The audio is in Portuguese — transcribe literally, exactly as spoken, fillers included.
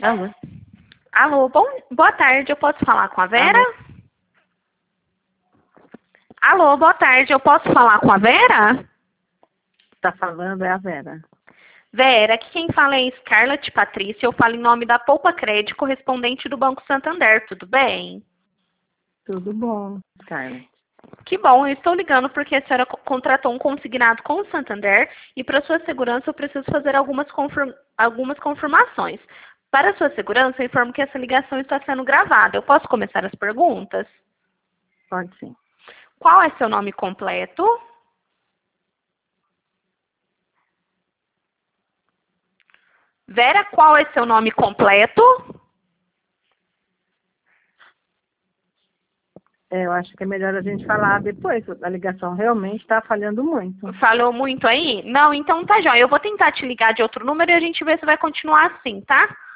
Alô? Alô, bom, boa tarde, eu posso falar com a Vera? Alô, Alô boa tarde, eu posso falar com a Vera? Tá falando é a Vera. Vera, aqui quem fala é Scarlett Patrícia, eu falo em nome da Poupa Crédito, correspondente do Banco Santander, tudo bem? Tudo bom, Scarlett. Que bom, eu estou ligando porque a senhora co- contratou um consignado com o Santander e para sua segurança eu preciso fazer algumas, confirm- algumas confirmações. Para sua segurança, eu informo que essa ligação está sendo gravada. Eu posso começar as perguntas? Pode sim. Qual é seu nome completo? Vera, qual é seu nome completo? É, eu acho que é melhor a gente falar depois. A ligação realmente está falhando muito. Falou muito aí? Não, então tá, joia. Eu vou tentar te ligar de outro número e a gente vê se vai continuar assim, tá?